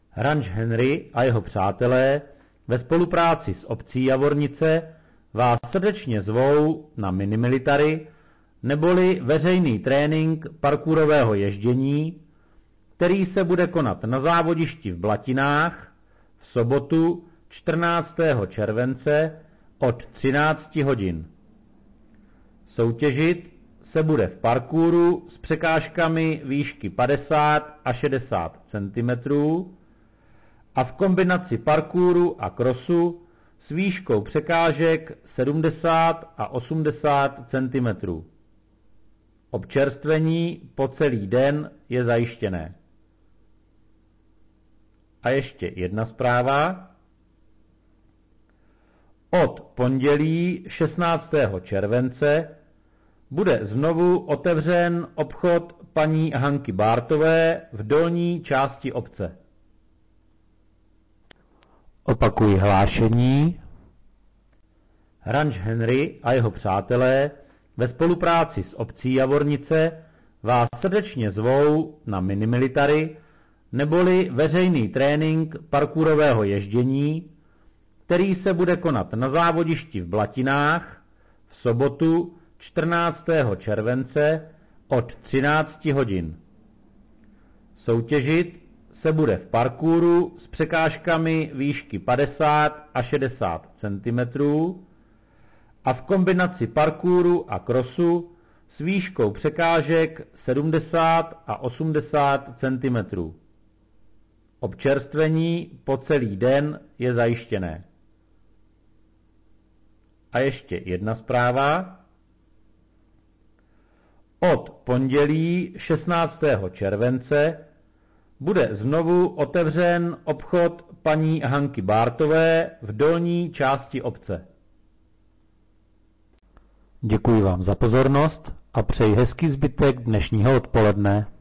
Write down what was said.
Ranč Henry a jeho přátelé ve spolupráci s obcí Javornice vás srdečně zvou na minimilitary neboli veřejný trénink parkourového ježdění, který se bude konat na závodišti v Blatinách v sobotu 14. července od 13 hodin. Soutěžit se bude v parkouru s překážkami výšky 50 a 60 cm a v kombinaci parkouru a crossu s výškou překážek 70 a 80 cm. Občerstvení po celý den je zajištěné. A ještě jedna zpráva. Od pondělí 16. července bude znovu otevřen obchod paní Hanky Bártové v dolní části obce. Opakuji hlášení. Ranč Henry a jeho přátelé ve spolupráci s obcí Javornice vás srdečně zvou na minimilitary neboli veřejný trénink parkourového ježdění, který se bude konat na závodišti v Blatinách v sobotu 14. července od 13 hodin. Soutěžit se bude v parkouru s překážkami výšky 50 a 60 cm a v kombinaci parkouru a crossu s výškou překážek 70 a 80 cm. Občerstvení po celý den je zajištěné. A ještě jedna zpráva. Od pondělí 16. července bude znovu otevřen obchod paní Hanky Bártové v dolní části obce. Děkuji vám za pozornost a přeji hezký zbytek dnešního odpoledne.